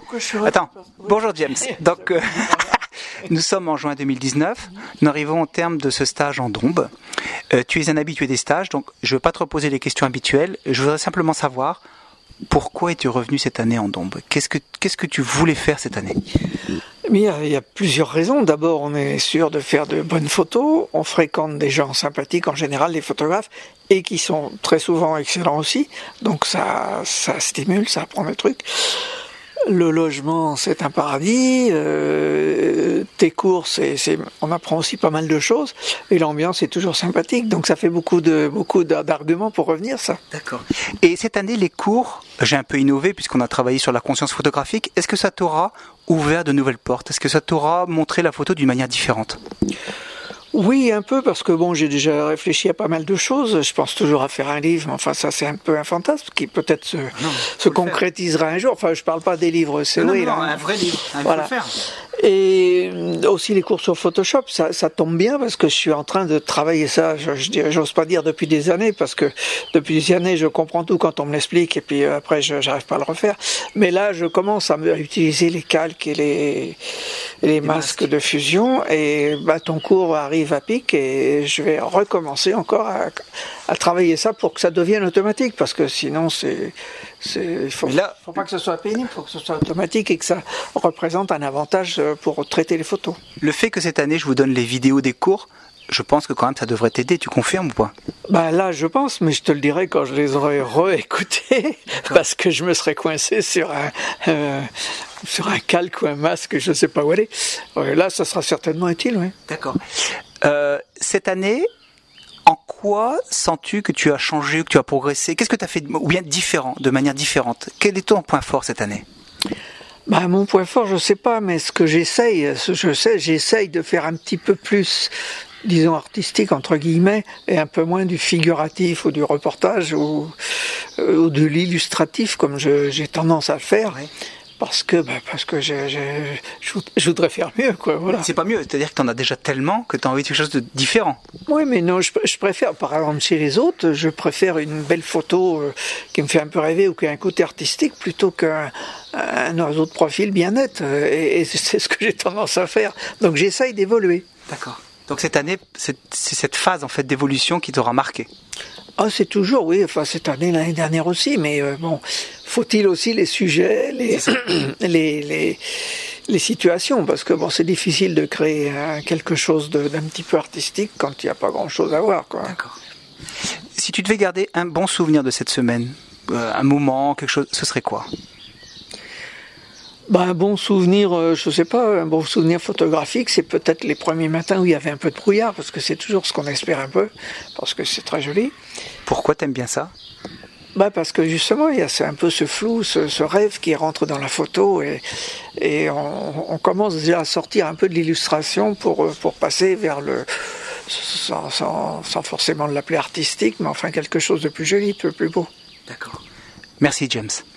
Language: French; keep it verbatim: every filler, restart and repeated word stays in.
Pourquoi je suis Attends, bonjour James. Donc, euh, nous sommes en juin deux mille dix-neuf. Nous arrivons au terme de ce stage en Dombes. Euh, tu es un habitué des stages, donc je ne veux pas te reposer les questions habituelles. Je voudrais simplement savoir pourquoi es-tu revenu cette année en Dombes ? Qu'est-ce que, qu'est-ce que tu voulais faire cette année ? Mais il y, a, il y a plusieurs raisons. D'abord, on est sûr de faire de bonnes photos. On fréquente des gens sympathiques, en général, les photographes, et qui sont très souvent excellents aussi. Donc ça, ça stimule, ça apprend des trucs. Le logement, c'est un paradis. Euh, tes cours, c'est, c'est, on apprend aussi pas mal de choses. Et l'ambiance est toujours sympathique. Donc ça fait beaucoup de beaucoup d'arguments pour revenir, ça. D'accord. Et cette année, les cours, j'ai un peu innové puisqu'on a travaillé sur la conscience photographique. Est-ce que ça t'aura ouvert de nouvelles portes ? Est-ce que ça t'aura montré la photo d'une manière différente ? Oui, un peu, parce que bon, j'ai déjà réfléchi à pas mal de choses. Je pense toujours à faire un livre, mais enfin, ça, c'est un peu un fantasme qui peut-être se, non, se concrétisera un jour. Enfin, je parle pas des livres, c'est non, oui. Non, là. un vrai livre, il voilà. faut le faire. Et aussi les cours sur Photoshop, ça, ça tombe bien parce que je suis en train de travailler ça. Je, je dirais, j'ose pas dire depuis des années parce que depuis des années, je comprends tout quand on me l'explique et puis après, je j'arrive pas à le refaire. Mais là, je commence à utiliser les calques et les, et les masques, masques de fusion et bah, ton cours arrive à pic et je vais recommencer encore à, à travailler ça pour que ça devienne automatique parce que sinon, c'est, c'est, il faut, là, faut pas que ce soit pénible, il faut que ce soit automatique et que ça représente un avantage pour traiter les photos. Le fait que cette année je vous donne les vidéos des cours, je pense que quand même ça devrait t'aider, tu confirmes ou pas ? Bah là je pense, mais je te le dirai quand je les aurai réécoutés, parce que je me serais coincé sur un, euh, sur un calque ou un masque, je ne sais pas où aller. Là ça sera certainement utile, oui. D'accord. Euh, cette année, en quoi sens-tu que tu as changé, que tu as progressé ? Qu'est-ce que tu as fait, ou bien différent, de manière différente ? Quel est ton point fort cette année ? Bah, mon point fort, je sais pas, mais ce que j'essaye, ce que je sais, j'essaye de faire un petit peu plus, disons, artistique, entre guillemets, et un peu moins du figuratif ou du reportage ou, ou de l'illustratif, comme je, j'ai tendance à le faire. Oui. Parce que, bah, parce que je, je, je, je voudrais faire mieux, quoi, voilà. C'est pas mieux, c'est-à-dire que t'en as déjà tellement que t'as envie de quelque chose de différent. Oui, mais non, je, je préfère, par exemple, chez les autres, je préfère une belle photo euh, qui me fait un peu rêver ou qui a un côté artistique plutôt qu'un un oiseau de profil bien net. Et, et c'est ce que j'ai tendance à faire. Donc j'essaye d'évoluer. D'accord. Donc cette année, c'est, c'est cette phase, en fait, d'évolution qui t'aura marqué. Ah, c'est toujours, oui, enfin cette année, l'année dernière aussi, mais euh, bon, faut-il aussi les sujets, les, les, les, les situations, parce que bon, c'est difficile de créer hein, quelque chose de, d'un petit peu artistique quand il n'y a pas grand-chose à voir, quoi. D'accord. Si tu devais garder un bon souvenir de cette semaine, euh, un moment, quelque chose, ce serait quoi ? Ben, un bon souvenir, euh, je sais pas, un bon souvenir photographique, c'est peut-être les premiers matins où il y avait un peu de brouillard, parce que c'est toujours ce qu'on espère un peu, parce que c'est très joli. Pourquoi t'aimes bien ça ? Ben, parce que justement, il y a c'est un peu ce flou, ce, ce rêve qui rentre dans la photo, et, et on, on commence déjà à sortir un peu de l'illustration pour, pour passer vers le... Sans, sans, sans forcément l'appeler artistique, mais enfin quelque chose de plus joli, de plus beau. D'accord. Merci James.